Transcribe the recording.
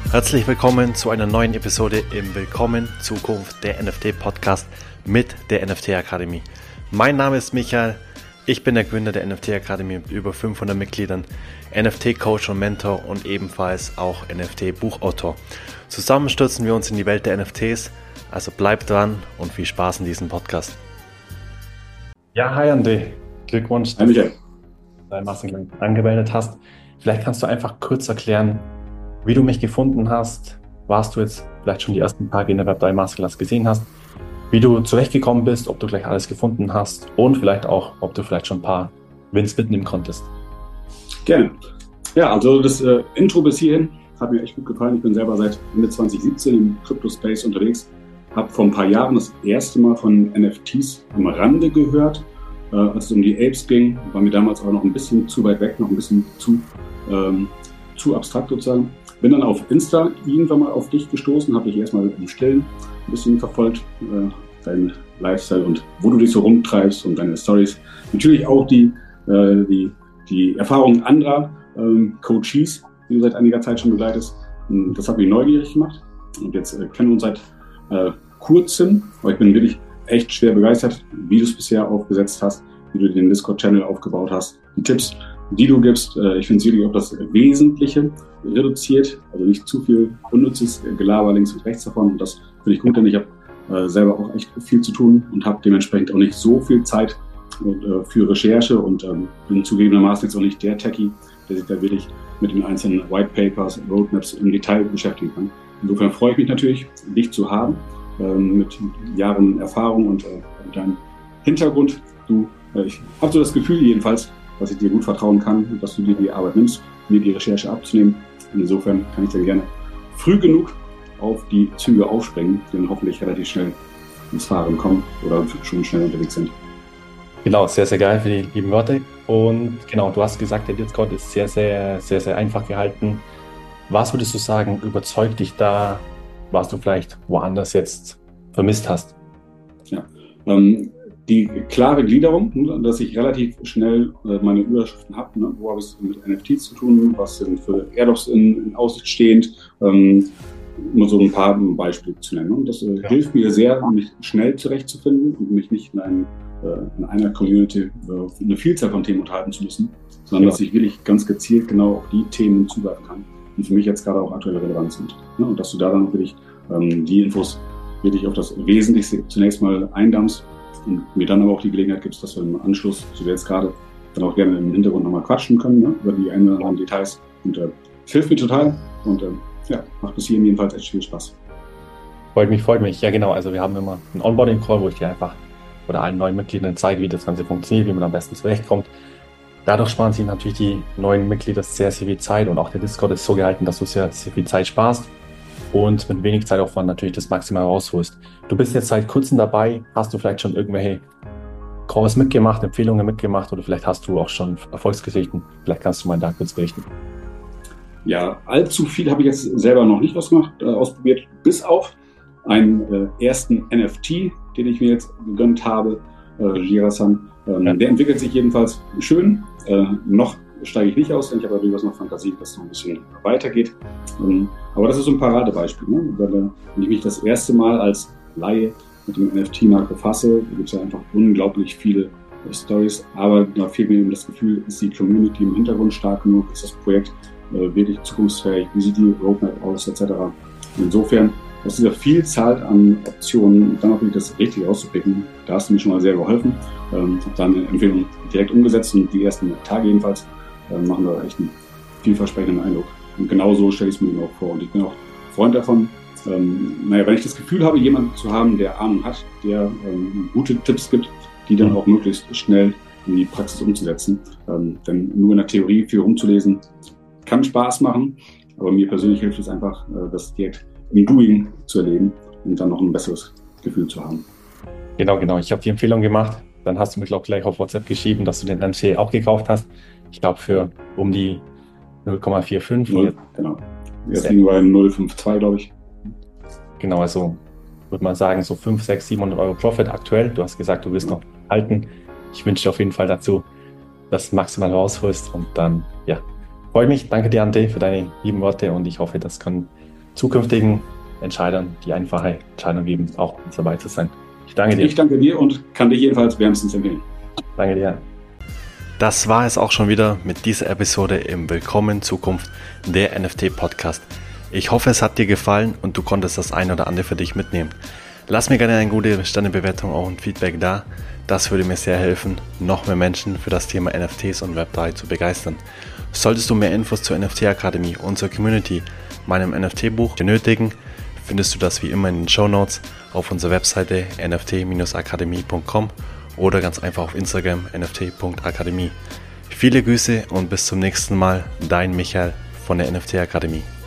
Herzlich willkommen zu einer neuen Episode im Willkommen Zukunft der NFT Podcast mit der NFT Akademie. Mein Name ist Michael, ich bin der Gründer der NFT Akademie mit über 500 Mitgliedern, NFT Coach und Mentor und ebenfalls auch NFT Buchautor. Zusammen stürzen wir uns in die Welt der NFTs, also bleibt dran und viel Spaß in diesem Podcast. Ja, hi André, Glückwunsch, dass du dein Master angemeldet hast. Vielleicht kannst du einfach kurz erklären, wie du mich gefunden hast, warst du jetzt vielleicht schon die ersten Tage in der Web3 Masterclass gesehen hast, wie du zurechtgekommen bist, ob du gleich alles gefunden hast und vielleicht auch, ob du vielleicht schon ein paar Wins mitnehmen konntest. Gerne. Ja, also das Intro bis hierhin hat mir echt gut gefallen. Ich bin selber seit Ende 2017 im Crypto-Space unterwegs, habe vor ein paar Jahren das erste Mal von NFTs am Rande gehört, als es um die Apes ging, war mir damals auch noch ein bisschen zu weit weg, noch ein bisschen zu abstrakt sozusagen. Bin dann auf Insta irgendwann mal auf dich gestoßen, habe dich erstmal im Stillen ein bisschen verfolgt, deinen Lifestyle und wo du dich so rumtreibst und deine Stories. Natürlich auch die Erfahrungen anderer Coaches, die du seit einiger Zeit schon begleitest. Und das hat mich neugierig gemacht und jetzt kennen wir uns seit kurzem, aber ich bin wirklich echt schwer begeistert, wie du es bisher aufgesetzt hast, wie du den Discord-Channel aufgebaut hast, die Tipps, die du gibst. Ich finde es wirklich auf das Wesentliche reduziert, also nicht zu viel unnützes Gelaber links und rechts davon. Und das finde ich gut, denn ich habe selber auch echt viel zu tun und habe dementsprechend auch nicht so viel Zeit für Recherche und bin zugegebenermaßen jetzt auch nicht der Techie, der sich da wirklich mit den einzelnen White Papers, Roadmaps im Detail beschäftigen kann. Insofern freue ich mich natürlich, dich zu haben, mit Jahren Erfahrung und deinem Hintergrund. Ich habe so das Gefühl jedenfalls, dass ich dir gut vertrauen kann, dass du dir die Arbeit nimmst, mir die Recherche abzunehmen. Insofern kann ich dann gerne früh genug auf die Züge aufspringen, die dann hoffentlich relativ schnell ins Fahren kommen oder schon schnell unterwegs sind. Genau, sehr, sehr geil für die lieben Worte. Und genau, du hast gesagt, der Discord ist sehr, sehr, sehr, sehr einfach gehalten. Was würdest du sagen, überzeugt dich da, was du vielleicht woanders jetzt vermisst hast? Ja, die klare Gliederung, dass ich relativ schnell meine Überschriften habe, wo habe ich es mit NFTs zu tun, was sind für Airdrops in Aussicht stehend, nur so ein paar Beispiele zu nennen. Und das hilft mir sehr, mich schnell zurechtzufinden und mich nicht in einer Community eine Vielzahl von Themen unterhalten zu müssen, sondern dass ich wirklich ganz gezielt genau auf die Themen zugreifen kann, die für mich jetzt gerade auch aktuell relevant sind. Und dass du da dann wirklich die Infos wirklich auf das Wesentlichste zunächst mal eindammst und mir dann aber auch die Gelegenheit gibst, dass wir im Anschluss, so wie jetzt gerade, dann auch gerne im Hintergrund nochmal quatschen können, über die ein oder anderen Details. Und das hilft mir total und macht bis hierhin jedenfalls echt viel Spaß. Freut mich. Ja genau, also wir haben immer einen Onboarding-Call, wo ich dir einfach oder allen neuen Mitgliedern zeige, wie das Ganze funktioniert, wie man am besten zurechtkommt. Dadurch sparen sich natürlich die neuen Mitglieder sehr, sehr viel Zeit und auch der Discord ist so gehalten, dass du sehr, sehr viel Zeit sparst und mit wenig Zeitaufwand natürlich das maximal rausholst. Du bist jetzt seit kurzem dabei, hast du vielleicht schon irgendwelche Calls mitgemacht, Empfehlungen mitgemacht oder vielleicht hast du auch schon Erfolgsgeschichten. Vielleicht kannst du mal da kurz berichten. Ja, allzu viel habe ich jetzt selber noch nicht ausprobiert, bis auf einen ersten NFT, den ich mir jetzt gegönnt habe, Jirasan. Der entwickelt sich jedenfalls schön. Noch steige ich nicht aus, denn ich habe ja durchaus noch Fantasie, dass es noch ein bisschen weitergeht. Aber das ist so ein Paradebeispiel. Wenn ich mich das erste Mal als Laie mit dem NFT-Markt befasse, da gibt es ja einfach unglaublich viele Stories, aber da fehlt mir eben das Gefühl, ist die Community im Hintergrund stark genug, ist das Projekt wirklich zukunftsfähig, wie sieht die Roadmap aus, etc. Insofern, aus dieser Vielzahl an Optionen dann auch wirklich das Richtige auszupicken, da hast du mir schon mal sehr geholfen. Habe dann eine Empfehlung direkt umgesetzt und die ersten Tage jedenfalls machen da echt einen vielversprechenden Eindruck. Und genauso stelle ich es mir auch vor. Und ich bin auch Freund davon, wenn ich das Gefühl habe, jemanden zu haben, der Ahnung hat, der gute Tipps gibt, die dann auch möglichst schnell in die Praxis umzusetzen. Denn nur in der Theorie viel rumzulesen, kann Spaß machen, aber mir persönlich hilft es einfach, das direkt im Doing zu erleben und dann noch ein besseres Gefühl zu haben. Genau. Ich habe die Empfehlung gemacht. Dann hast du mir, glaube ich, gleich auf WhatsApp geschrieben, dass du den NFT auch gekauft hast. Ich glaube, für um die 0,45. Genau. Jetzt liegen wir bei 0,52, glaube ich. Genau, also würde man sagen, so 500, 600, 700 Euro Profit aktuell. Du hast gesagt, du willst noch halten. Ich wünsche dir auf jeden Fall dazu, dass du maximal rausholst und dann, freue mich. Danke dir, Ante, für deine lieben Worte und ich hoffe, das kann zukünftigen Entscheidern die einfache Entscheidung geben, auch dabei zu sein. Ich danke dir. Ich danke dir und kann dich jedenfalls wärmstens empfehlen. Danke dir. Das war es auch schon wieder mit dieser Episode im Willkommen Zukunft, der NFT-Podcast. Ich hoffe, es hat dir gefallen und du konntest das ein oder andere für dich mitnehmen. Lass mir gerne eine gute Sternebewertung auch und Feedback da. Das würde mir sehr helfen, noch mehr Menschen für das Thema NFTs und Web3 zu begeistern. Solltest du mehr Infos zur NFT Akademie, unserer Community, meinem NFT-Buch benötigen, findest du das wie immer in den Shownotes auf unserer Webseite nft-akademie.com oder ganz einfach auf Instagram nft.akademie. Viele Grüße und bis zum nächsten Mal, dein Michael von der NFT Akademie.